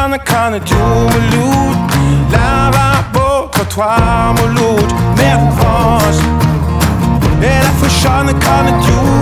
skjønne kan et jumelud Laver på trottoir mod lud Mere for os Ja, derfor skjønne kan et jumelud